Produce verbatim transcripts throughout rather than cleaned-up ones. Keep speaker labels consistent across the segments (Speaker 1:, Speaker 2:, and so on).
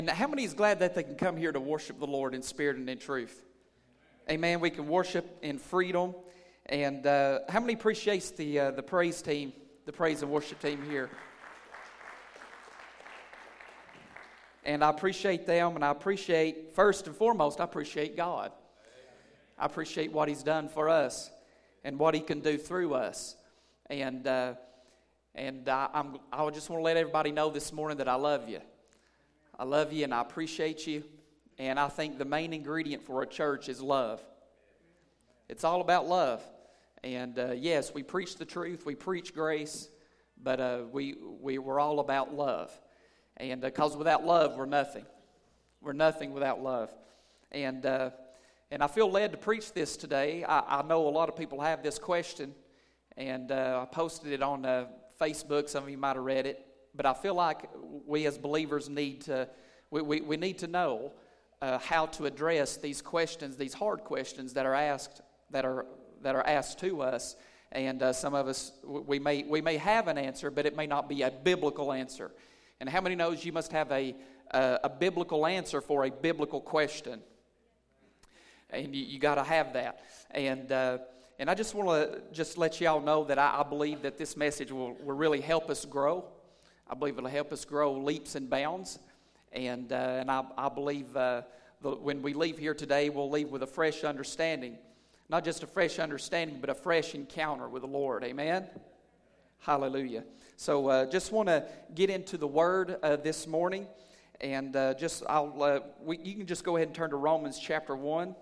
Speaker 1: And how many is glad that they can come here to worship the Lord in spirit and in truth? Amen. We can worship in freedom. And uh, how many appreciates the uh, the praise team, the praise and worship team here? And I appreciate them, and I appreciate, first and foremost, I appreciate God. I appreciate what He's done for us and what He can do through us. And uh, and I, I'm, I just want to let everybody know this morning that I love you. I love you and I appreciate you. And I think the main ingredient for a church is love. It's all about love. And uh, yes, we preach the truth, we preach grace, but uh, we, we, we're all about love. And because uh, without love, we're nothing. We're nothing without love. And uh, and I feel led to preach this today. I, I know a lot of people have this question, and uh, I posted it on uh, Facebook. Some of you might have read it. But I feel like we as believers need to, we, we, we need to know uh, how to address these questions, these hard questions that are asked, that are that are asked to us. And uh, some of us, we may we may have an answer, but it may not be a biblical answer. And how many knows you must have a a, a biblical answer for a biblical question? And you, you got to have that. And uh, and I just want to just let y'all know that I, I believe that this message will, will really help us grow. I believe it'll help us grow leaps and bounds, and uh, and I, I believe uh, the, when we leave here today, we'll leave with a fresh understanding, not just a fresh understanding, but a fresh encounter with the Lord. Amen. Hallelujah. So uh, just want to get into the Word uh, this morning, and uh, just I'll uh, we, you can just go ahead and turn to Romans chapter one.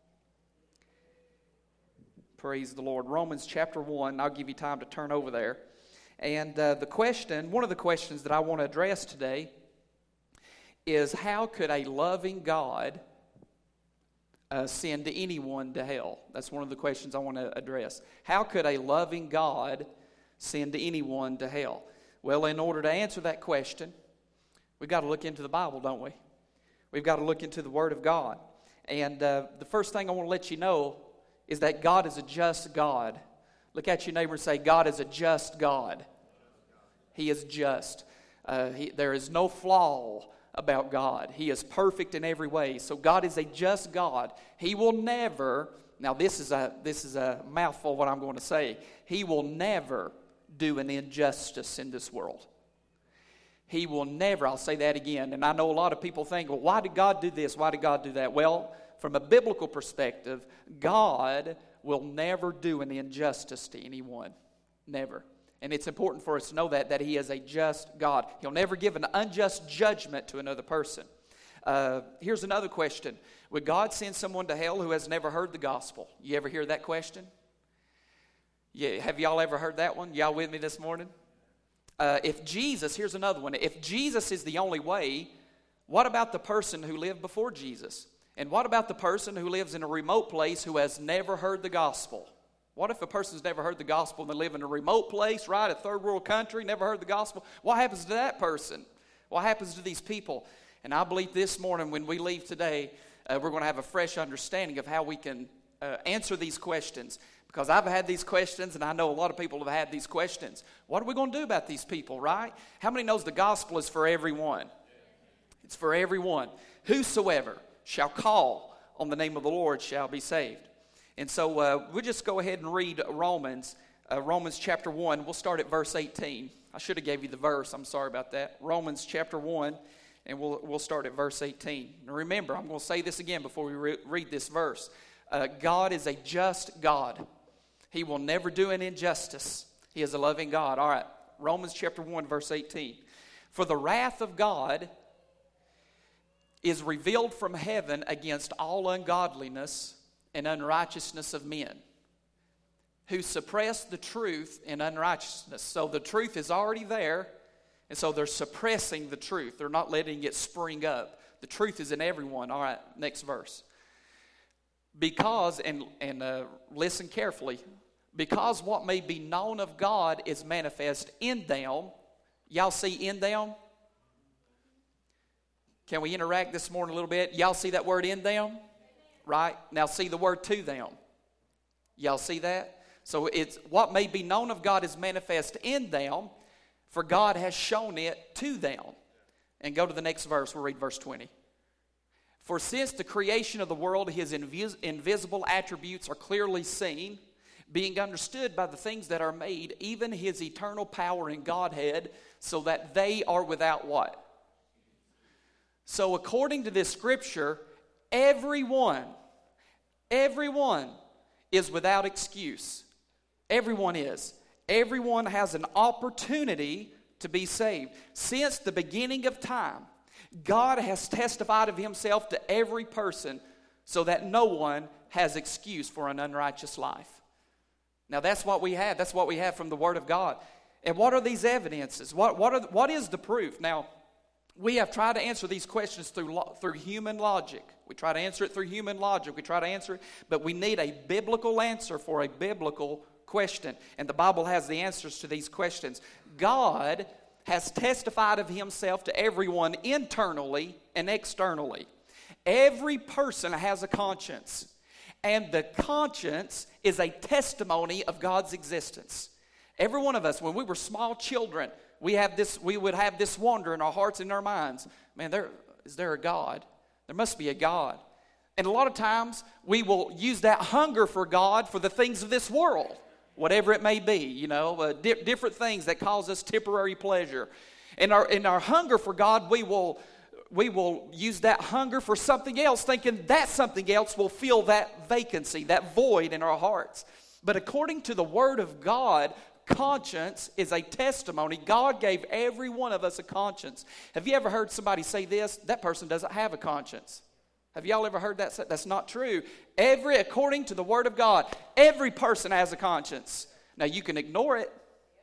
Speaker 1: Praise the Lord. Romans chapter one. I'll give you time to turn over there. And uh, the question, one of the questions that I want to address today is, how could a loving God uh, send anyone to hell? That's one of the questions I want to address. How could a loving God send anyone to hell? Well, in order to answer that question, we've got to look into the Bible, don't we? We've got to look into the Word of God. And uh, the first thing I want to let you know is that God is a just God. Look at your neighbor and say, God is a just God. He is just. Uh, he, there is no flaw about God. He is perfect in every way. So God is a just God. He will never, now this is a this is a mouthful what I'm going to say. He will never do an injustice in this world. He will never, I'll say that again. And I know a lot of people think, well, why did God do this? Why did God do that? Well, from a biblical perspective, God will never do an injustice to anyone. Never. And it's important for us to know that, that He is a just God. He'll never give an unjust judgment to another person. Uh, here's another question. Would God send someone to hell who has never heard the gospel? You ever hear that question? Yeah, have y'all ever heard that one? Y'all with me this morning? Uh, if Jesus, here's another one. If Jesus is the only way, what about the person who lived before Jesus? And what about the person who lives in a remote place who has never heard the gospel? What if a person's never heard the gospel and they live in a remote place, right, a third world country, never heard the gospel? What happens to that person? What happens to these people? And I believe this morning when we leave today, uh, we're going to have a fresh understanding of how we can uh, answer these questions. Because I've had these questions, and I know a lot of people have had these questions. What are we going to do about these people, right? How many knows the gospel is for everyone? It's for everyone. Whosoever shall call on the name of the Lord shall be saved. And so uh, we'll just go ahead and read Romans, uh, Romans chapter one. We'll start at verse eighteen. I should have gave you the verse. I'm sorry about that. Romans chapter one, and we'll we'll start at verse eighteen. Now remember, I'm going to say this again before we re- read this verse. Uh, God is a just God. He will never do an injustice. He is a loving God. All right, Romans chapter one, verse eighteen. For the wrath of God is revealed from heaven against all ungodliness and unrighteousness of men, who suppress the truth in unrighteousness. So the truth is already there, and so they're suppressing the truth. They're not letting it spring up. The truth is in everyone. All right, next verse. Because, and, and uh, listen carefully, because what may be known of God is manifest in them. Y'all see in them? Can we interact this morning a little bit? Y'all see that word in them? Right? Now see the word to them. Y'all see that? So it's what may be known of God is manifest in them, for God has shown it to them. And go to the next verse. We'll read verse twenty. For since the creation of the world, his invis- invisible attributes are clearly seen, being understood by the things that are made, even his eternal power and Godhead, so that they are without what? So according to this scripture, everyone, everyone is without excuse. Everyone is. Everyone has an opportunity to be saved. Since the beginning of time, God has testified of himself to every person so that no one has excuse for an unrighteous life. Now that's what we have. That's what we have from the Word of God. And what are these evidences? What, what, are, what is the proof? Now, we have tried to answer these questions through, through human logic. We try to answer it through human logic. We try to answer it, but we need a biblical answer for a biblical question. And the Bible has the answers to these questions. God has testified of himself to everyone internally and externally. Every person has a conscience. And the conscience is a testimony of God's existence. Every one of us, when we were small children, we have this. We would have this wonder in our hearts and our minds. Man, there is there a God? There must be a God. And a lot of times we will use that hunger for God for the things of this world, whatever it may be. You know, uh, di- different things that cause us temporary pleasure. In our in our hunger for God, we will we will use that hunger for something else, thinking that something else will fill that vacancy, that void in our hearts. But according to the Word of God, conscience is a testimony. God gave every one of us a conscience. Have you ever heard somebody say this? That person doesn't have a conscience. Have y'all ever heard that? That's not true. Every, according to the Word of God, every person has a conscience. Now you can ignore it.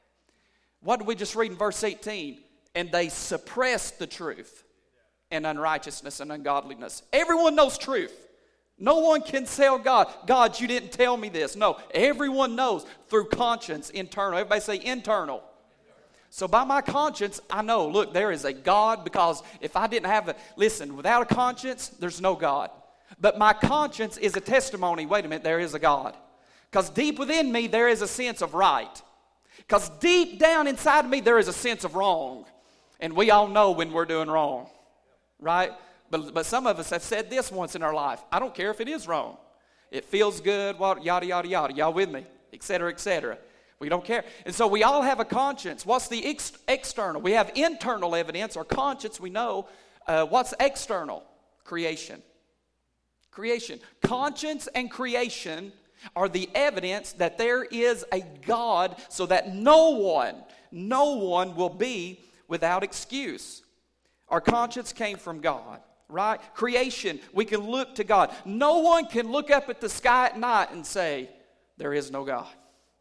Speaker 1: What did we just read in verse eighteen? And they suppress the truth and unrighteousness and ungodliness. Everyone knows truth. No one can tell God, God, you didn't tell me this. No, everyone knows through conscience, internal. Everybody say internal. So by my conscience, I know, look, there is a God, because if I didn't have a, listen, without a conscience, there's no God. But my conscience is a testimony, wait a minute, there is a God. Because deep within me, there is a sense of right. Because deep down inside of me, there is a sense of wrong. And we all know when we're doing wrong, right? But, but some of us have said this once in our life. I don't care if it is wrong. It feels good, what, yada, yada, yada. Y'all with me? Et cetera, et cetera. We don't care. And so we all have a conscience. What's the ex- external? We have internal evidence. Our conscience, we know. Uh, what's external? Creation. Creation. Conscience and creation are the evidence that there is a God, so that no one, no one will be without excuse. Our conscience came from God. Right? Creation, we can look to God. No one can look up at the sky at night and say, there is no God.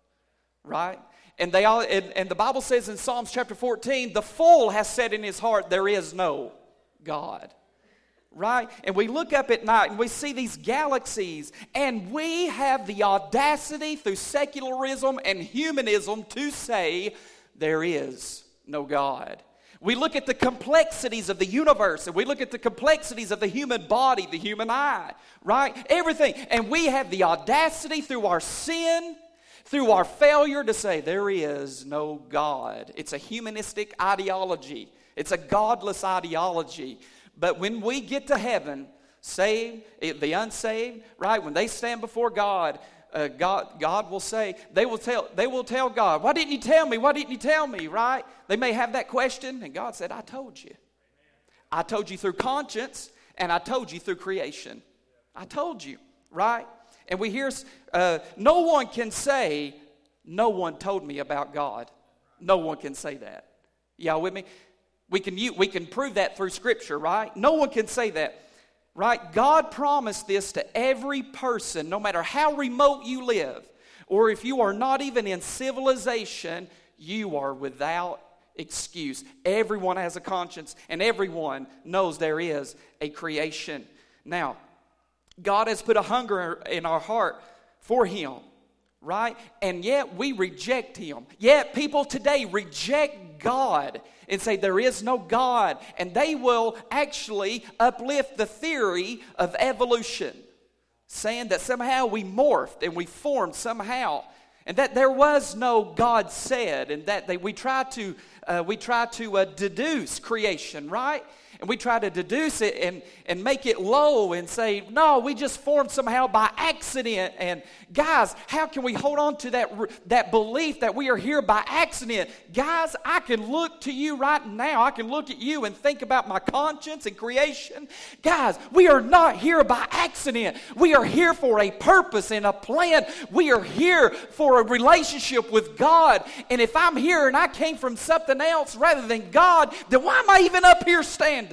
Speaker 1: Right? And they all and, and the Bible says in Psalms chapter fourteen, the fool has said in his heart, there is no God. Right? And we look up at night and we see these galaxies, and we have the audacity through secularism and humanism to say there is no God. We look at the complexities of the universe, and we look at the complexities of the human body, the human eye, right? Everything. And we have the audacity through our sin, through our failure, to say there is no God. It's a humanistic ideology. It's a godless ideology. But when we get to heaven, saved, the unsaved, right? When they stand before God, Uh, God, God will say, they will tell, they will tell God, why didn't you tell me? Why didn't you tell me? Right? They may have that question, and God said, I told you. I told you through conscience, and I told you through creation. I told you, right? And we hear, uh, no one can say, no one told me about God. No one can say that. Y'all with me? We can, we can prove that through Scripture, right? No one can say that. Right? God promised this to every person, no matter how remote you live, or if you are not even in civilization, you are without excuse. Everyone has a conscience, and everyone knows there is a creation. Now, God has put a hunger in our heart for Him, right? And yet we reject Him. Yet people today reject God and say there is no God. And they will actually uplift the theory of evolution, saying that somehow we morphed and we formed somehow. And that there was no God said, and that they, we try to uh, we try to uh, deduce creation, right? And we try to deduce it and, and make it low and say, no, we just formed somehow by accident. And guys, how can we hold on to that, that belief that we are here by accident? Guys, I can look to you right now. I can look at you and think about my conscience and creation. Guys, we are not here by accident. We are here for a purpose and a plan. We are here for a relationship with God. And if I'm here and I came from something else rather than God, then why am I even up here standing?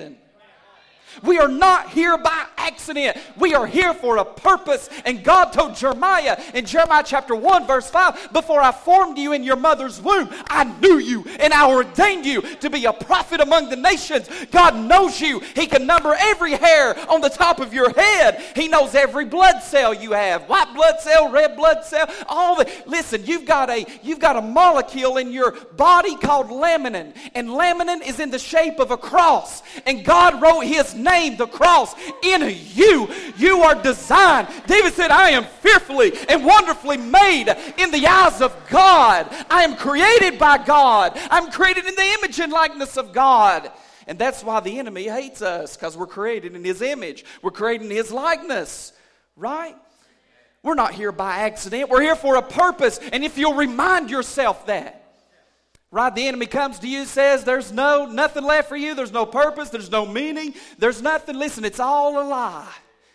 Speaker 1: We are not here by accident. We are here for a purpose. And God told Jeremiah in Jeremiah chapter one verse five, before I formed you in your mother's womb, I knew you and I ordained you to be a prophet among the nations. God knows you. He can number every hair on the top of your head. He knows every blood cell you have. White blood cell, red blood cell, all the, listen, you've got a, you've got a molecule in your body called laminin. And laminin is in the shape of a cross. And God wrote his name name, the cross, in you. You are designed. David said, I am fearfully and wonderfully made in the eyes of God. I am created by God. I'm created in the image and likeness of God. And that's why the enemy hates us, because we're created in his image. We're created in his likeness, right? We're not here by accident. We're here for a purpose. And if you'll remind yourself that, right, the enemy comes to you, says there's no nothing left for you, there's no purpose, there's no meaning, there's nothing. Listen, it's all a lie,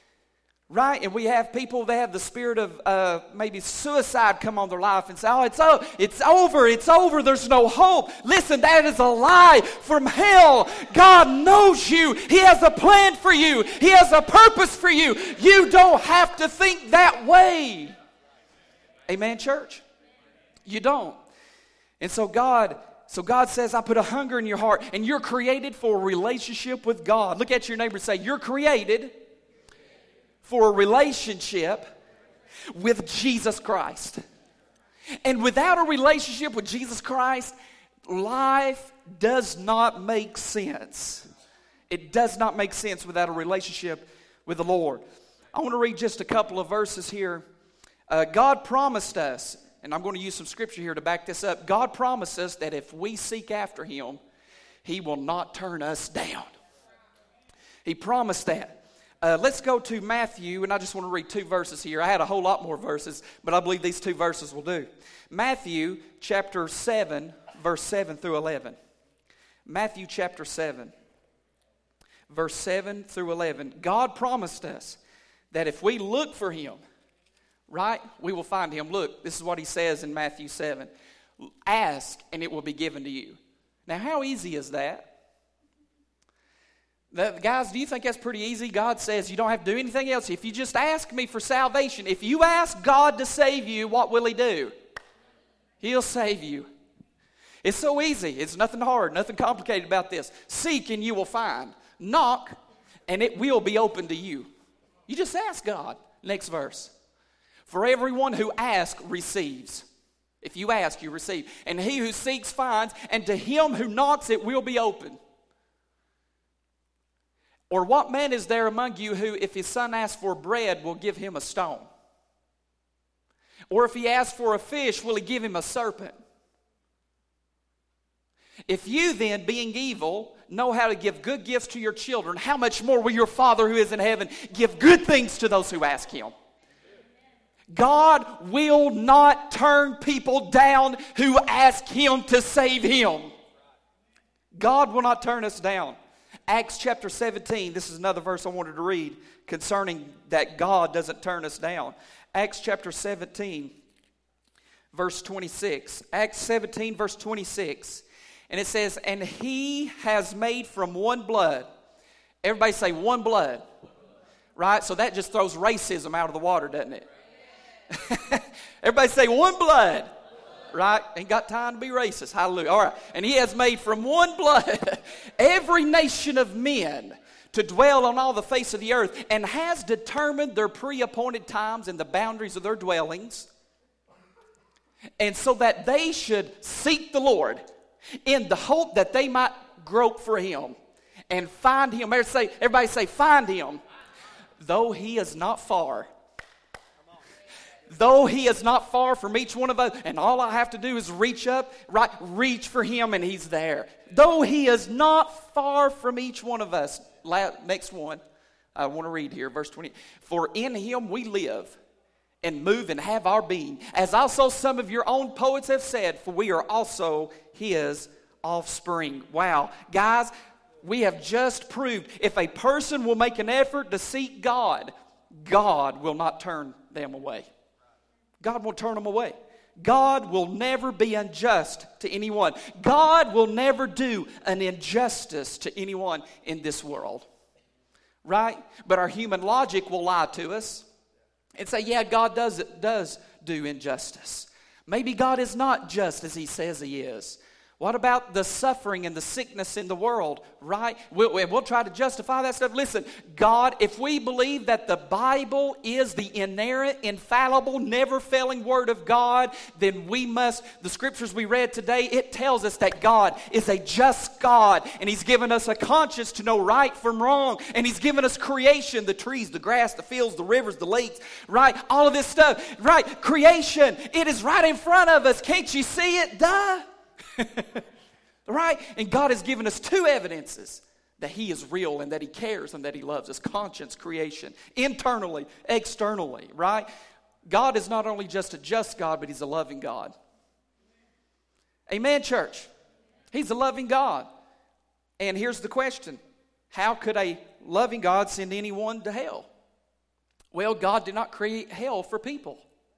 Speaker 1: right? And we have people that have the spirit of uh, maybe suicide come on their life and say, oh, it's, oh, it's over, it's over, there's no hope. Listen, that is a lie from hell. God knows you. He has a plan for you. He has a purpose for you. You don't have to think that way. Amen, church? You don't. And so God, so God says, I put a hunger in your heart, and you're created for a relationship with God. Look at your neighbor and say, you're created for a relationship with Jesus Christ. And without a relationship with Jesus Christ, life does not make sense. It does not make sense without a relationship with the Lord. I want to read just a couple of verses here. Uh, God promised us, and I'm going to use some scripture here to back this up. God promised us that if we seek after him, he will not turn us down. He promised that. Uh, let's go to Matthew, and I just want to read two verses here. I had a whole lot more verses, but I believe these two verses will do. Matthew chapter seven, verse seven through eleven. Matthew chapter seven, verse seven through eleven. God promised us that if we look for him, right, we will find him. Look, this is what he says in Matthew seven. Ask, and it will be given to you. Now, how easy is that? The, guys, do you think that's pretty easy? God says you don't have to do anything else. If you just ask me for salvation, if you ask God to save you, what will he do? He'll save you. It's so easy. It's nothing hard, nothing complicated about this. Seek, and you will find. Knock, and it will be open to you. You just ask God. Next verse. For everyone who asks receives. If you ask, you receive. And he who seeks finds, and to him who knocks it will be open. Or what man is there among you who, if his son asks for bread, will give him a stone? Or if he asks for a fish, will he give him a serpent? If you then, being evil, know how to give good gifts to your children, how much more will your Father who is in heaven give good things to those who ask him? God will not turn people down who ask him to save him. God will not turn us down. Acts chapter seventeen, this is another verse I wanted to read concerning that God doesn't turn us down. Acts chapter seventeen, verse twenty-six. Acts seventeen, verse twenty-six. And it says, and he has made from one blood. Everybody say one blood. Right? So that just throws racism out of the water, doesn't it? Everybody say one blood. Right? Ain't got time to be racist. Hallelujah. All right. And he has made from one blood every nation of men to dwell on all the face of the earth, and has determined their pre-appointed times and the boundaries of their dwellings, and so that they should seek the Lord in the hope that they might grope for him and find him. Everybody say, everybody say find him. Though he is not far. Though he is not far from each one of us, and all I have to do is reach up, right, reach for him and he's there. Though he is not far from each one of us. La- next one, I want to read here, verse twenty. For in him we live and move and have our being. As also some of your own poets have said, for we are also his offspring. Wow. Guys, we have just proved if a person will make an effort to seek God, God will not turn them away. God will turn them away. God will never be unjust to anyone. God will never do an injustice to anyone in this world. Right? But our human logic will lie to us and say, yeah, God does, does do injustice. Maybe God is not just as he says he is. What about the suffering and the sickness in the world, right? We'll, we'll try to justify that stuff. Listen, God, if we believe that the Bible is the inerrant, infallible, never-failing Word of God, then we must, the scriptures we read today, it tells us that God is a just God, and he's given us a conscience to know right from wrong, and he's given us creation, the trees, the grass, the fields, the rivers, the lakes, right? All of this stuff, right? Creation, it is right in front of us. Can't you see it? Duh. Right? And God has given us two evidences that he is real and that he cares and that he loves us. Conscience, creation, internally, externally, right? God is not only just a just God, but he's a loving God. Amen, church? He's a loving God. And here's the question. How could a loving God send anyone to hell? Well, God did not create hell for people.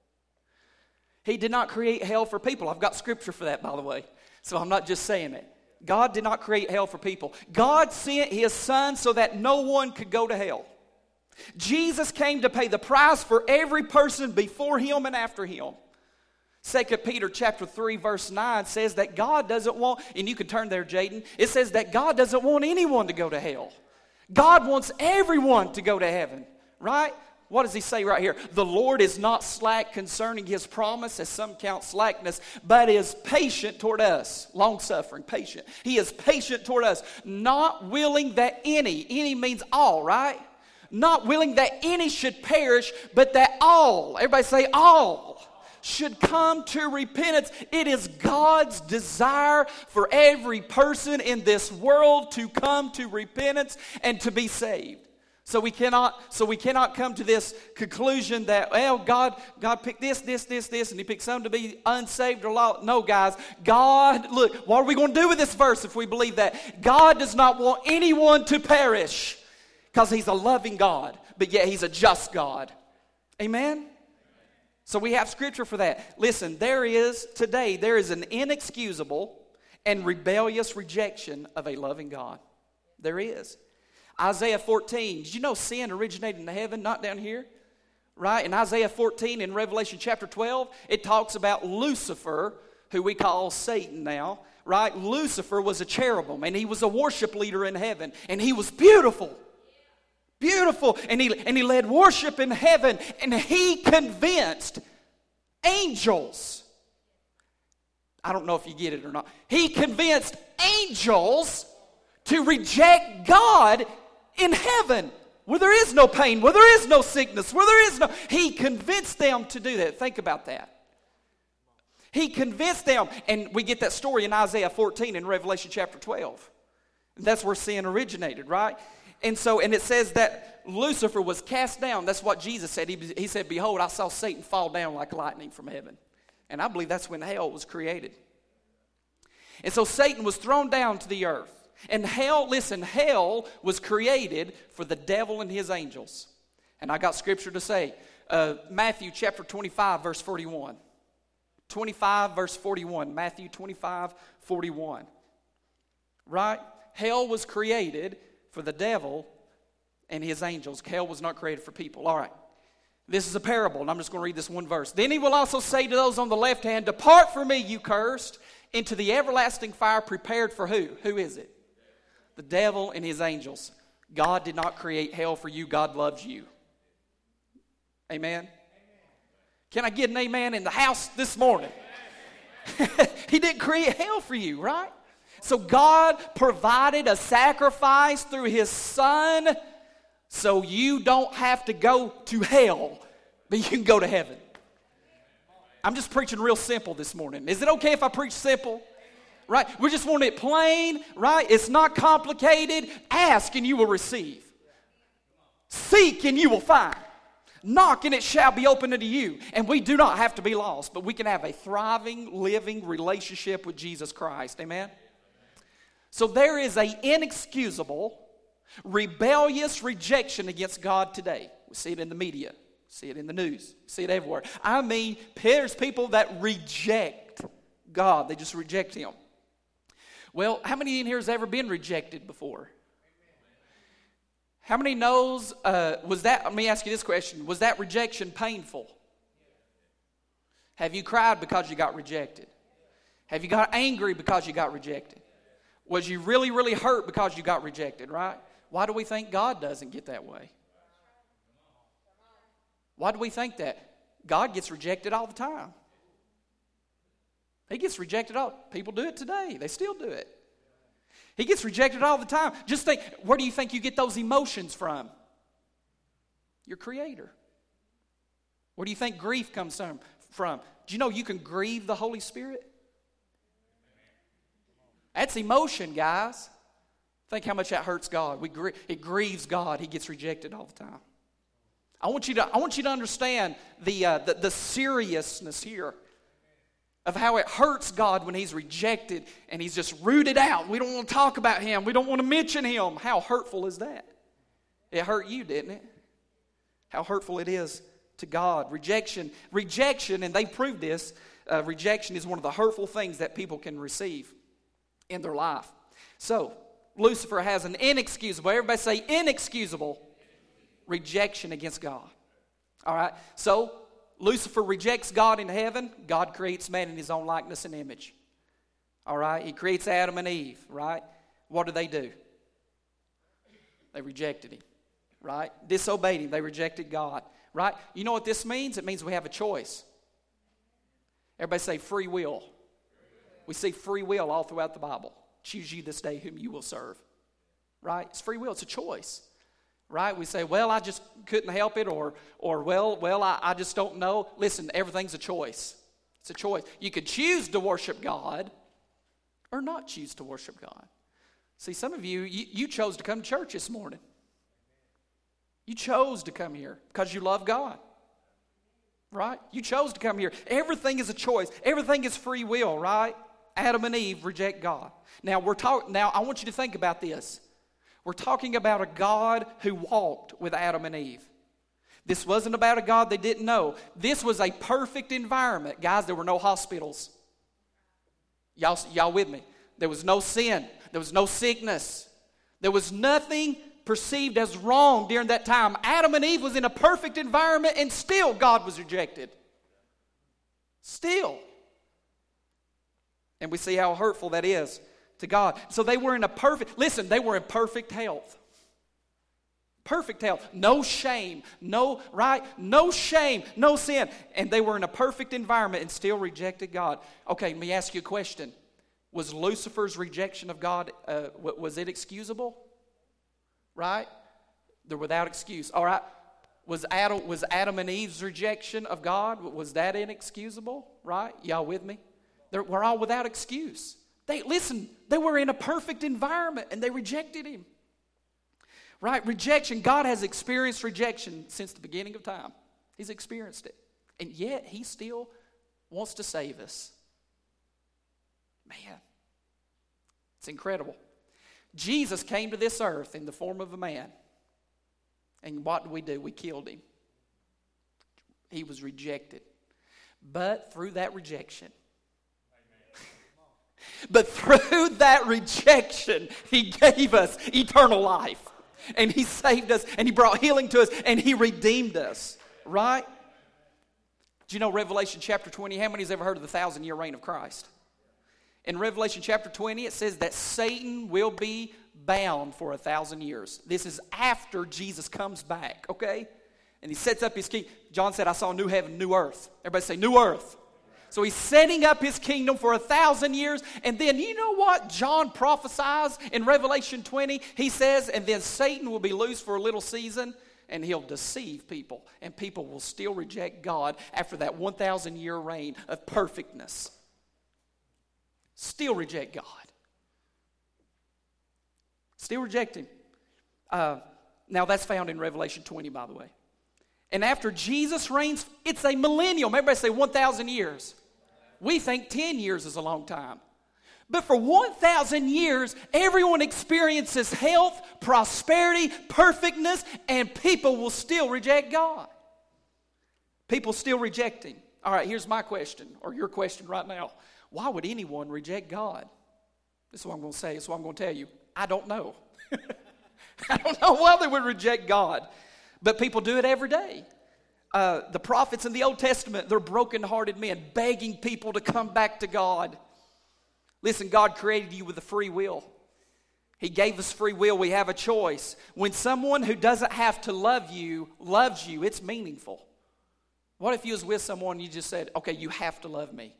Speaker 1: He did not create hell for people. I've got scripture for that, by the way. So I'm not just saying it. God did not create hell for people. God sent his son so that no one could go to hell. Jesus came to pay the price for every person before him and after him. Second Peter chapter three verse nine says that God doesn't want, and you can turn there, Jaden, it says that God doesn't want anyone to go to hell. God wants everyone to go to heaven, right? What does he say right here? The Lord is not slack concerning his promise, as some count slackness, but is patient toward us. Long-suffering, patient. He is patient toward us, not willing that any, any means all, right? Not willing that any should perish, but that all, everybody say all, should come to repentance. It is God's desire for every person in this world to come to repentance and to be saved. So we cannot, so we cannot come to this conclusion that, well, God, God picked this, this, this, this, and he picked some to be unsaved or lost. No, guys. God, look, what are we going to do with this verse if we believe that? God does not want anyone to perish because he's a loving God, but yet he's a just God. Amen? So we have scripture for that. Listen, there is, today, there is an inexcusable and rebellious rejection of a loving God. There is. Isaiah fourteen, did you know sin originated in heaven, not down here? Right? In Isaiah fourteen, in Revelation chapter twelve, it talks about Lucifer, who we call Satan now, right? Lucifer was a cherubim, and he was a worship leader in heaven, and he was beautiful. Beautiful. And he, and he led worship in heaven, and he convinced angels. I don't know if you get it or not. He convinced angels to reject God in heaven, where there is no pain, where there is no sickness, where there is no... He convinced them to do that. Think about that. He convinced them, and we get that story in Isaiah fourteen in Revelation chapter twelve. That's where sin originated, right? And so, and it says that Lucifer was cast down. That's what Jesus said. He, he said, behold, I saw Satan fall down like lightning from heaven. And I believe that's when hell was created. And so Satan was thrown down to the earth. And hell, listen, hell was created for the devil and his angels. And I got scripture to say, uh, Matthew chapter twenty-five, verse forty-one. twenty-five, verse forty-one. Matthew twenty-five, forty-one. Right? Hell was created for the devil and his angels. Hell was not created for people. All right. This is a parable, and I'm just going to read this one verse. Then he will also say to those on the left hand, depart from me, you cursed, into the everlasting fire prepared for who? Who is it? The devil and his angels. God did not create hell for you. God loves you. Amen? Amen. Can I get an amen in the house this morning? He didn't create hell for you, right? So God provided a sacrifice through his son so you don't have to go to hell, but you can go to heaven. I'm just preaching real simple this morning. Is it okay if I preach simple? Right? We just want it plain, right? It's not complicated. Ask and you will receive. Seek and you will find. Knock and it shall be opened unto you. And we do not have to be lost, but we can have a thriving, living relationship with Jesus Christ. Amen? So there is an inexcusable, rebellious rejection against God today. We see it in the media. We see it in the news. We see it everywhere. I mean, there's people that reject God. They just reject Him. Well, how many in here has ever been rejected before? How many knows, uh, was that, let me ask you this question, was that rejection painful? Have you cried because you got rejected? Have you got angry because you got rejected? Was you really, really hurt because you got rejected, right? Why do we think God doesn't get that way? Why do we think that? God gets rejected all the time. He gets rejected all, people do it today, they still do it. He gets rejected all the time. Just think, where do you think you get those emotions from? Your Creator. Where do you think grief comes from? Do you know you can grieve the Holy Spirit? That's emotion, guys. Think how much that hurts God. We gr- it grieves God. He gets rejected all the time. I want you to, I want you to understand the, uh, the, the seriousness here of how it hurts God when He's rejected and He's just rooted out. We don't want to talk about Him. We don't want to mention Him. How hurtful is that? It hurt you, didn't it? How hurtful it is to God. Rejection, rejection, and they proved this, uh, rejection is one of the hurtful things that people can receive in their life. So, Lucifer has an inexcusable, everybody say inexcusable, rejection against God. All right, so Lucifer rejects God in heaven. God creates man in His own likeness and image. All right, He creates Adam and Eve, right? What do they do? They rejected Him, right? Disobeyed Him. They rejected God, right? You know what this means? It means we have a choice. Everybody say free will. We see free will all throughout the Bible. Choose you this day whom you will serve, right? It's free will. It's a choice. Right? We say, well, I just couldn't help it, or, or well, well, I, I just don't know. Listen, everything's a choice. It's a choice. You could choose to worship God or not choose to worship God. See, some of you, you, you chose to come to church this morning. You chose to come here because you love God. Right? You chose to come here. Everything is a choice. Everything is free will, right? Adam and Eve reject God. Now, we're talk- now I want you to think about this. We're talking about a God who walked with Adam and Eve. This wasn't about a God they didn't know. This was a perfect environment. Guys, there were no hospitals. Y'all, y'all with me? There was no sin. There was no sickness. There was nothing perceived as wrong during that time. Adam and Eve was in a perfect environment, and still God was rejected. Still. And we see how hurtful that is to God. So they were in a perfect, listen, they were in perfect health. Perfect health. No shame. No, right? No shame. No sin. And they were in a perfect environment and still rejected God. Okay, let me ask you a question. Was Lucifer's rejection of God, uh, was it excusable? Right? They're without excuse. All right. Was Adam, was Adam and Eve's rejection of God, was that inexcusable? Right? Y'all with me? They're, we're all without excuse. They, listen, they were in a perfect environment and they rejected Him. Right? Rejection. God has experienced rejection since the beginning of time. He's experienced it. And yet He still wants to save us. Man, it's incredible. Jesus came to this earth in the form of a man. And what did we do? We killed Him. He was rejected. But through that rejection, But through that rejection, He gave us eternal life. And He saved us, and He brought healing to us, and He redeemed us. Right? Do you know Revelation chapter twenty? How many has ever heard of the thousand-year reign of Christ? In Revelation chapter twenty, it says that Satan will be bound for a thousand years. This is after Jesus comes back, okay? And He sets up His kingdom. John said, I saw a new heaven, new earth. Everybody say, new earth. So He's setting up His kingdom for a thousand years. And then you know what John prophesies in Revelation twenty? He says, and then Satan will be loose for a little season. and he'll deceive people, and people will still reject God after that one thousand year reign of perfectness. Still reject God. Still reject him. Uh, now that's found in Revelation twenty, by the way. And after Jesus reigns, it's a millennium. Everybody say one thousand years. We think ten years is a long time. But for one thousand years, everyone experiences health, prosperity, perfectness, and people will still reject God. People still reject him. All right, here's my question, or your question right now. Why would anyone reject God? This is what I'm going to say. This is what I'm going to tell you. I don't know. I don't know why they would reject God. But people do it every day. Uh, the prophets in the Old Testament, they're broken-hearted men begging people to come back to God. Listen, God created you with a free will. He gave us free will. We have a choice. When someone who doesn't have to love you loves you, it's meaningful. What if you was with someone and you just said, okay, you have to love me?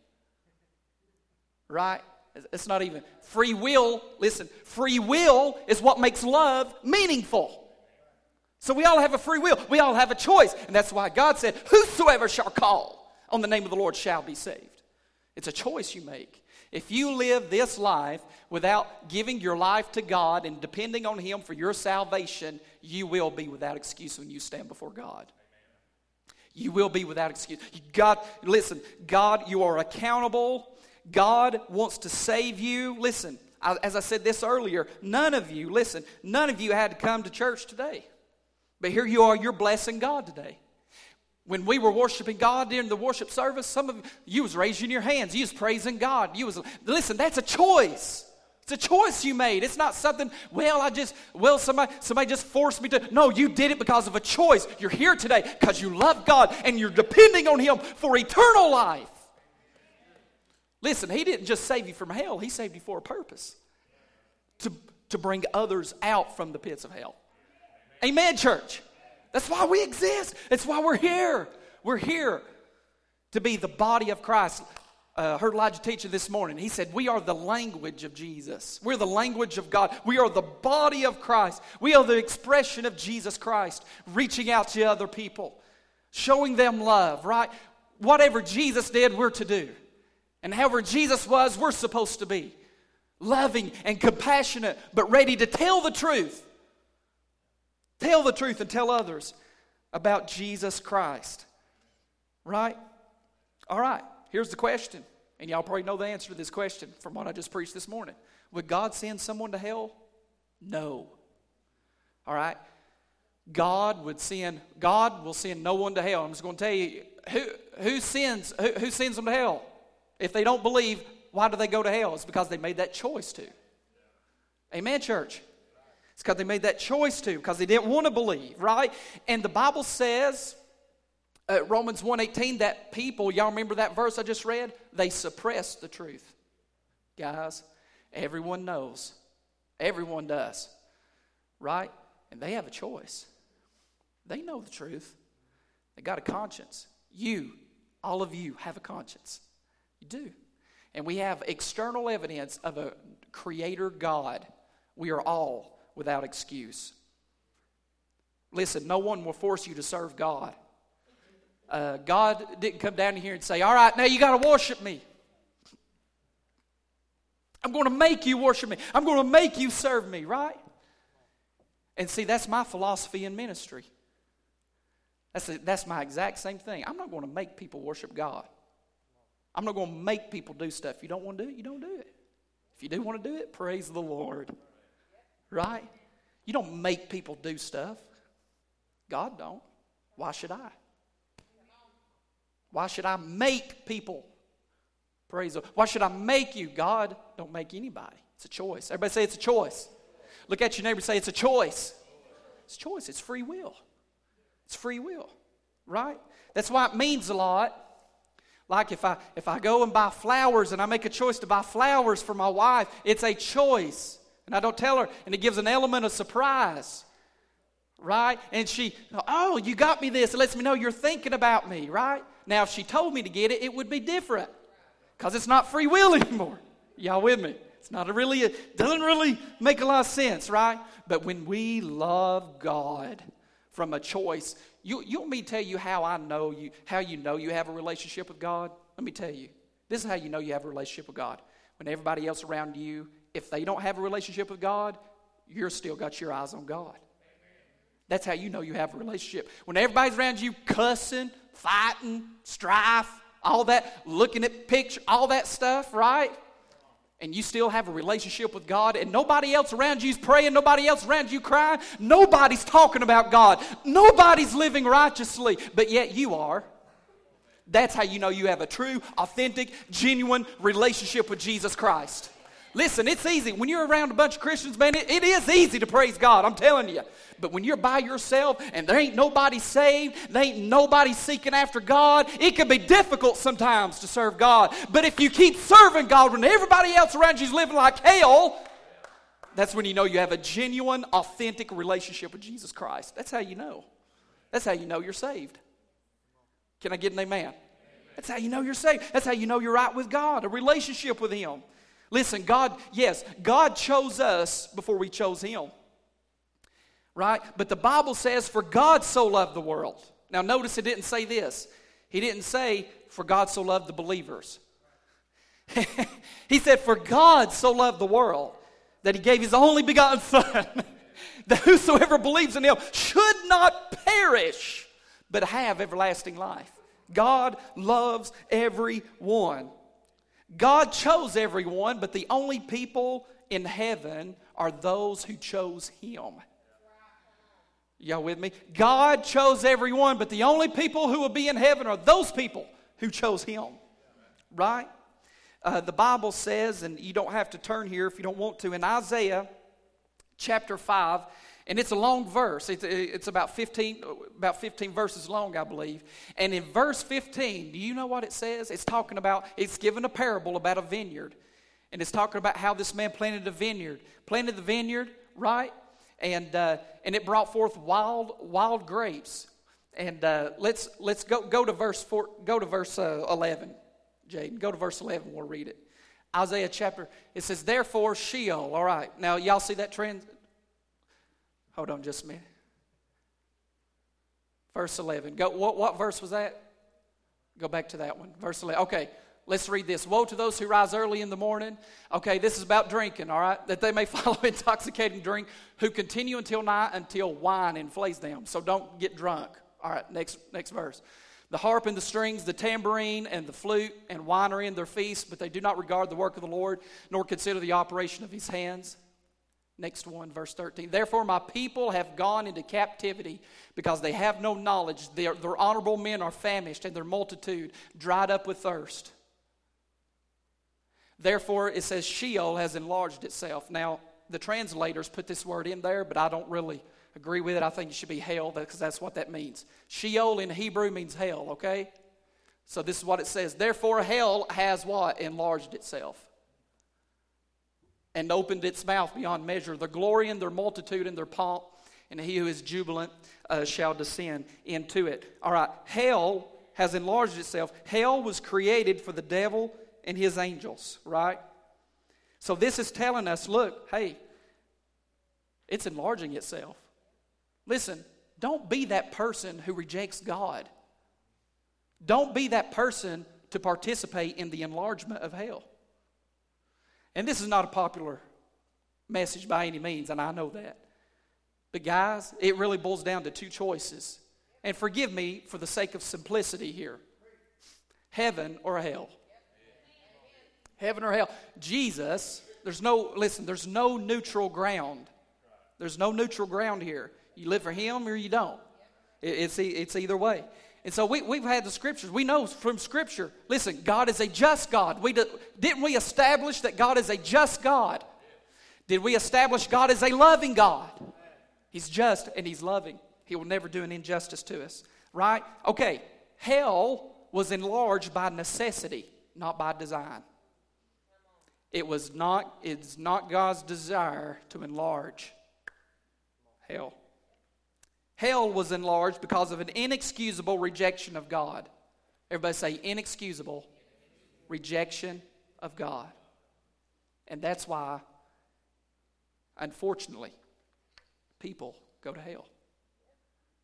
Speaker 1: Right? It's not even free will. Listen, free will is what makes love meaningful. So we all have a free will. We all have a choice. And that's why God said, whosoever shall call on the name of the Lord shall be saved. It's a choice you make. If you live this life without giving your life to God and depending on him for your salvation, you will be without excuse when you stand before God. You will be without excuse. God, listen, God, you are accountable. God wants to save you. Listen, I, as I said this earlier, none of you, listen, none of you had to come to church today. But here you are, you're blessing God today. When we were worshiping God during the worship service, some of you was raising your hands. You was praising God. You was, listen, that's a choice. It's a choice you made. It's not something, well, I just, well, somebody, somebody just forced me to. No, you did it because of a choice. You're here today because you love God and you're depending on him for eternal life. Listen, he didn't just save you from hell. He saved you for a purpose. To, to bring others out from the pits of hell. Amen, church. That's why we exist. That's why we're here. We're here to be the body of Christ. Uh, heard Elijah teaching this morning. He said, we are the language of Jesus. We're the language of God. We are the body of Christ. We are the expression of Jesus Christ, reaching out to other people, showing them love, right? Whatever Jesus did, we're to do. And however Jesus was, we're supposed to be. Loving and compassionate, but ready to tell the truth. Tell the truth and tell others about Jesus Christ. Right? All right. Here's the question. And y'all probably know the answer to this question from what I just preached this morning. Would God send someone to hell? No. All right? God would send, God will send no one to hell. I'm just going to tell you, who, who sends, who, who sends them to hell? If they don't believe, why do they go to hell? It's because they made that choice to. Amen, church? It's because they made that choice to, because they didn't want to believe, right? And the Bible says, uh, Romans one eighteen, that people, y'all remember that verse I just read? They suppress the truth. Guys, everyone knows. Everyone does, right? And they have a choice. They know the truth. They got a conscience. You, all of you, have a conscience. You do. And we have external evidence of a creator God. We are all without excuse. Listen, no one will force you to serve God. Uh, God didn't come down here and say, all right, now you got to worship me. I'm going to make you worship me. I'm going to make you serve me, right? And see, that's my philosophy in ministry. That's, a, that's my exact same thing. I'm not going to make people worship God. I'm not going to make people do stuff. If you don't want to do it, you don't do it. If you do want to do it, praise the Lord. Right? You don't make people do stuff. God don't. Why should I? Why should I make people? Praise the Lord. Why should I make you? God don't make anybody. It's a choice. Everybody say it's a choice. Look at your neighbor and say it's a choice. It's a choice. It's free will. It's free will. Right? That's why it means a lot. Like if I if I go and buy flowers and I make a choice to buy flowers for my wife, it's a choice. And I don't tell her, and it gives an element of surprise. Right? And she, oh, you got me this. It lets me know you're thinking about me, right? Now, if she told me to get it, it would be different. Because it's not free will anymore. Y'all with me? It's not a really, it doesn't really make a lot of sense, right? But when we love God from a choice. You, you want me to tell you how I know you, how you know you have a relationship with God? Let me tell you. This is how you know you have a relationship with God. When everybody else around you, if they don't have a relationship with God, you're still got your eyes on God. That's how you know you have a relationship. When everybody's around you cussing, fighting, strife, all that, looking at picture, all that stuff, right? And you still have a relationship with God, and nobody else around you is praying, nobody else around you crying, nobody's talking about God, nobody's living righteously, but yet you are. That's how you know you have a true, authentic, genuine relationship with Jesus Christ. Listen, it's easy. When you're around a bunch of Christians, man, it, it is easy to praise God, I'm telling you. But when you're by yourself and there ain't nobody saved, there ain't nobody seeking after God, it can be difficult sometimes to serve God. But if you keep serving God when everybody else around you is living like hell, that's when you know you have a genuine, authentic relationship with Jesus Christ. That's how you know. That's how you know you're saved. Can I get an amen? That's how you know you're saved. That's how you know you're right with God, a relationship with Him. Listen, God, yes, God chose us before we chose Him. Right? But the Bible says, for God so loved the world. Now notice it didn't say this. He didn't say, for God so loved the believers. He said, for God so loved the world that He gave His only begotten Son, that whosoever believes in Him should not perish, but have everlasting life. God loves everyone. God chose everyone, but the only people in heaven are those who chose Him. Y'all with me? God chose everyone, but the only people who will be in heaven are those people who chose Him. Right? Uh, the Bible says, and you don't have to turn here if you don't want to, in Isaiah chapter five, and it's a long verse. It's, it's about fifteen, about fifteen verses long, I believe. And in verse fifteen, do you know what it says? It's talking about, it's given a parable about a vineyard. And it's talking about how this man planted a vineyard. Planted the vineyard, right? And uh, and it brought forth wild wild grapes. And uh, let's let's go go to verse four, go to verse uh, eleven, Jaden. Go to verse eleven. We'll read it. Isaiah chapter. It says, "Therefore Sheol." All right. Now y'all see that trend? Hold on, just a minute. Verse eleven. Go. What what verse was that? Go back to that one. Verse eleven. Okay. Let's read this. Woe to those who rise early in the morning. Okay, this is about drinking, all right? That they may follow intoxicating drink, who continue until night until wine inflates them. So don't get drunk. All right, next next verse. The harp and the strings, the tambourine and the flute and wine are in their feasts, but they do not regard the work of the Lord, nor consider the operation of His hands. Next one, verse thirteen. Therefore my people have gone into captivity because they have no knowledge. Their, their honorable men are famished, and their multitude dried up with thirst. Therefore, it says Sheol has enlarged itself. Now, the translators put this word in there, but I don't really agree with it. I think it should be hell, because that's what that means. Sheol in Hebrew means hell, okay? So this is what it says. Therefore, hell has what? Enlarged itself. And opened its mouth beyond measure. Their glory and their multitude and their pomp, and he who is jubilant uh, shall descend into it. All right, hell has enlarged itself. Hell was created for the devil and his angels, right? So this is telling us, look, hey, it's enlarging itself. Listen, don't be that person who rejects God. Don't be that person to participate in the enlargement of hell. And this is not a popular message by any means, and I know that. But guys, it really boils down to two choices. And forgive me for the sake of simplicity here. Heaven or hell. Heaven or hell. Jesus, there's no, listen, there's no neutral ground. There's no neutral ground here. You live for Him or you don't. It's, it's either way. And so we, we've had the Scriptures. We know from Scripture, listen, God is a just God. We did, didn't we establish that God is a just God? Did we establish God is a loving God? He's just and He's loving. He will never do an injustice to us. Right? Okay, hell was enlarged by necessity, not by design. It was not, it's not God's desire to enlarge hell. Hell was enlarged because of an inexcusable rejection of God. Everybody say inexcusable rejection of God. And that's why, unfortunately, people go to hell.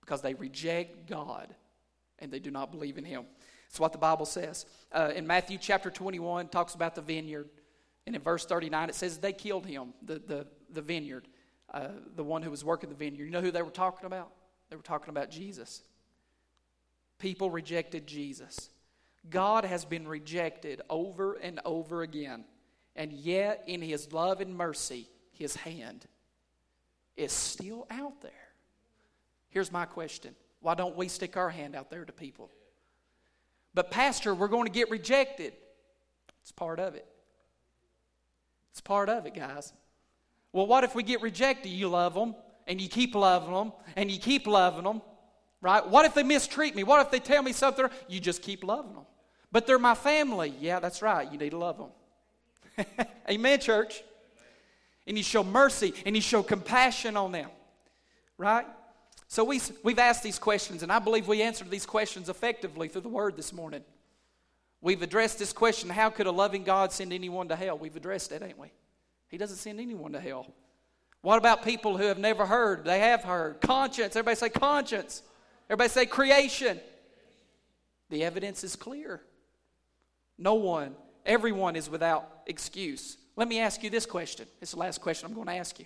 Speaker 1: because they reject God and they do not believe in Him. That's what the Bible says. Uh, in Matthew chapter twenty-one, it talks about the vineyard. And in verse thirty-nine, it says they killed him, the, the, the vineyard, uh, the one who was working the vineyard. You know who they were talking about? They were talking about Jesus. People rejected Jesus. God has been rejected over and over again. And yet, in His love and mercy, His hand is still out there. Here's my question. Why don't we stick our hand out there to people? But Pastor, we're going to get rejected. It's part of it. It's part of it, guys. Well, what if we get rejected? You love them, and you keep loving them, and you keep loving them, right? What if they mistreat me? What if they tell me something? You just keep loving them. But they're my family. Yeah, that's right. You need to love them. Amen, church. And you show mercy, and you show compassion on them, right? So we, we've asked these questions, and I believe we answered these questions effectively through the Word this morning. We've addressed this question, how could a loving God send anyone to hell? We've addressed that, ain't we? He doesn't send anyone to hell. What about people who have never heard? They have heard. Conscience. Everybody say conscience. Everybody say creation. The evidence is clear. No one, everyone is without excuse. Let me ask you this question. It's the last question I'm going to ask you.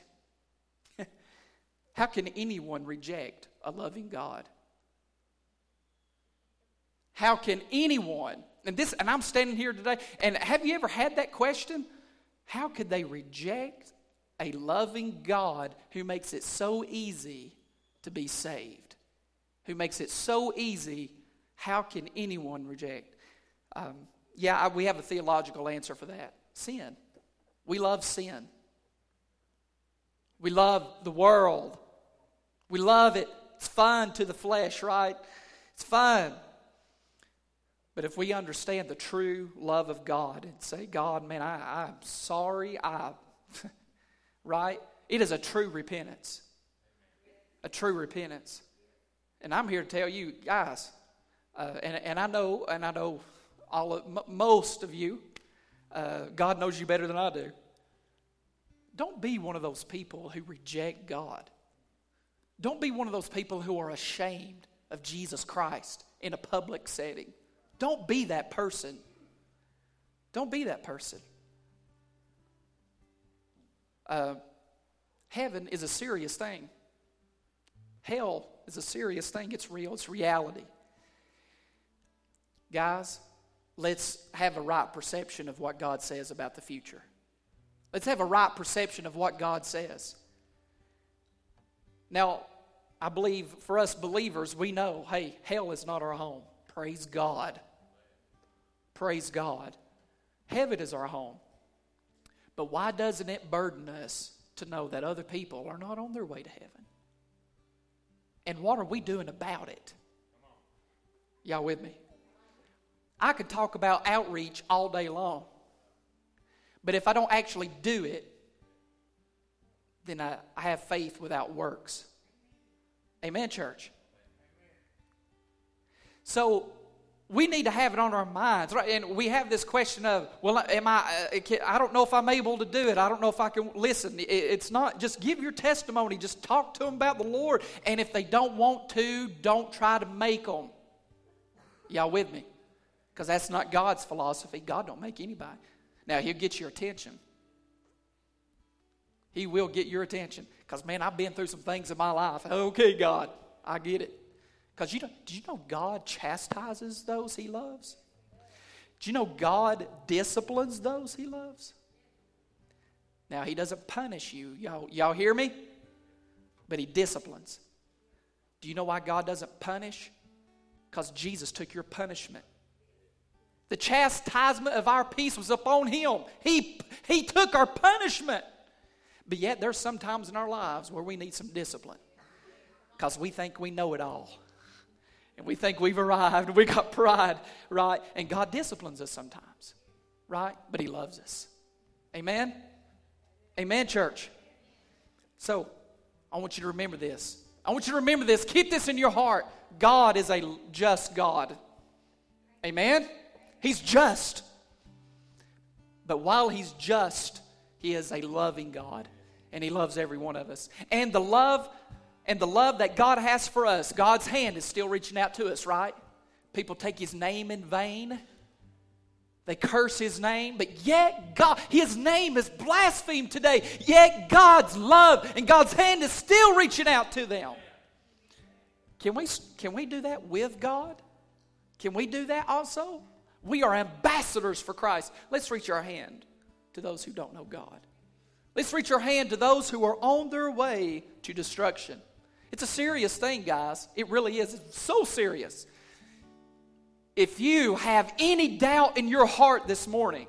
Speaker 1: How can anyone reject a loving God? How can anyone, and this, and I'm standing here today, and have you ever had that question? How could they reject a loving God who makes it so easy to be saved? Who makes it so easy, how can anyone reject? Um, yeah, I, we have a theological answer for that. Sin. We love sin. We love the world. We love it. It's fun to the flesh, right? It's fun. But if we understand the true love of God and say, God, man, I, I'm sorry, I, right? It is a true repentance. A true repentance. And I'm here to tell you, guys, uh, and, and I know, and I know all of, m- most of you, uh, God knows you better than I do. Don't be one of those people who reject God. Don't be one of those people who are ashamed of Jesus Christ in a public setting. Don't be that person. Don't be that person. Uh, heaven is a serious thing. Hell is a serious thing. It's real. It's reality. Guys, let's have a right perception of what God says about the future. Let's have a right perception of what God says. Now, I believe for us believers, we know, hey, hell is not our home. Praise God. Praise God. Heaven is our home. But why doesn't it burden us to know that other people are not on their way to heaven? And what are we doing about it? Y'all with me? I could talk about outreach all day long. But if I don't actually do it, then I, I have faith without works. Amen, church? So we need to have it on our minds, right? And we have this question of, well, am I, I don't know if I'm able to do it. I don't know if I can listen. It's not, just give your testimony. Just talk to them about the Lord. And if they don't want to, don't try to make them. Y'all with me? Because that's not God's philosophy. God don't make anybody. Now, He'll get your attention. He will get your attention. Because, man, I've been through some things in my life. Okay, God, I get it. Because you know, do you know God chastises those He loves? Do you know God disciplines those He loves? Now, He doesn't punish you. Y'all, y'all hear me? But He disciplines. Do you know why God doesn't punish? Because Jesus took your punishment. The chastisement of our peace was upon Him. He, he took our punishment. But yet there's some times in our lives where we need some discipline. Because we think we know it all. And we think we've arrived. We got pride, right? And God disciplines us sometimes, right? But He loves us. Amen? Amen, church? So, I want you to remember this. I want you to remember this. Keep this in your heart. God is a just God. Amen? He's just. But while He's just, He is a loving God. And He loves every one of us. And the love and the love that God has for us, God's hand is still reaching out to us, right? People take His name in vain. They curse His name, but yet God, His name is blasphemed today. Yet God's love and God's hand is still reaching out to them. Can we, can we do that with God? Can we do that also? We are ambassadors for Christ. Let's reach our hand to those who don't know God. Let's reach our hand to those who are on their way to destruction. It's a serious thing, guys. It really is. It's so serious. If you have any doubt in your heart this morning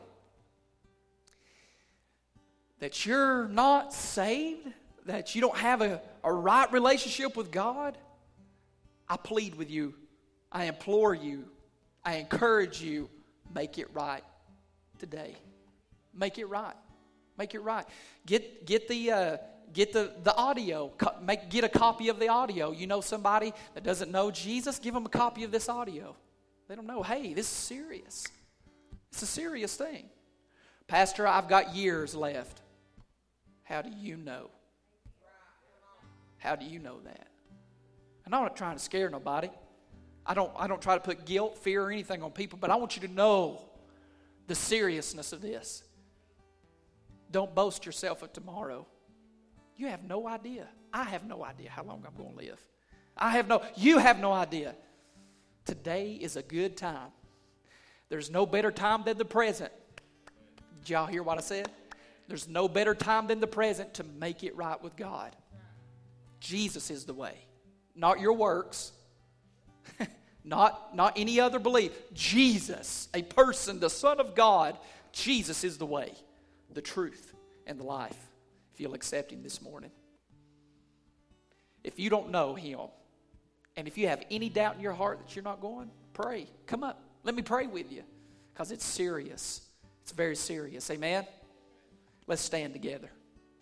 Speaker 1: that you're not saved, that you don't have a, a right relationship with God, I plead with you, I implore you, I encourage you, make it right today. Make it right. Make it right. Get get the uh, get the, the audio. Co- make get a copy of the audio. You know somebody that doesn't know Jesus, give them a copy of this audio. Let them know, hey, this is serious. It's a serious thing. Pastor, I've got years left. How do you know? How do you know that? And I'm not trying to scare nobody. I don't, I don't try to put guilt, fear, or anything on people, but I want you to know the seriousness of this. Don't boast yourself of tomorrow. You have no idea. I have no idea how long I'm going to live. I have no, you have no idea. Today is a good time. There's no better time than the present. Did y'all hear what I said? There's no better time than the present to make it right with God. Jesus is the way. Not your works. not, not any other belief. Jesus, a person, the Son of God. Jesus is the way, the truth, and the life. If you'll accept Him this morning. If you don't know Him, and if you have any doubt in your heart that you're not going, pray. Come up. Let me pray with you. Because it's serious. It's very serious. Amen? Let's stand together.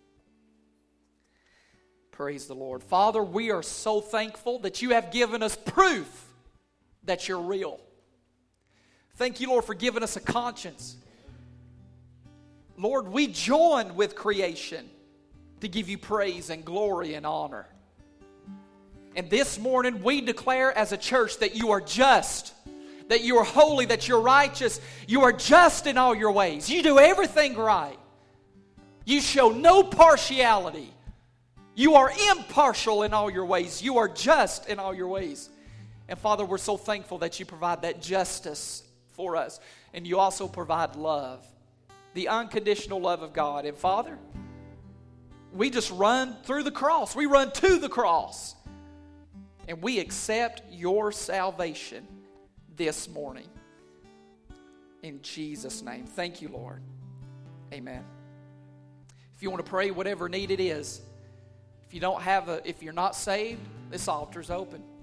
Speaker 1: Praise the Lord. Father, we are so thankful that you have given us proof that you're real. Thank you, Lord, for giving us a conscience. Lord, we join with creation to give you praise and glory and honor. And this morning we declare as a church that you are just, that you are holy, that you're righteous. You are just in all your ways. You do everything right. You show no partiality. You are impartial in all your ways. You are just in all your ways. And Father, we're so thankful that you provide that justice for us. And you also provide love, the unconditional love of God. And Father, we just run through the cross. We run to the cross. And we accept your salvation this morning. In Jesus' name. Thank you, Lord. Amen. If you want to pray whatever need it is, if you don't have a, if you're not saved, this altar's open.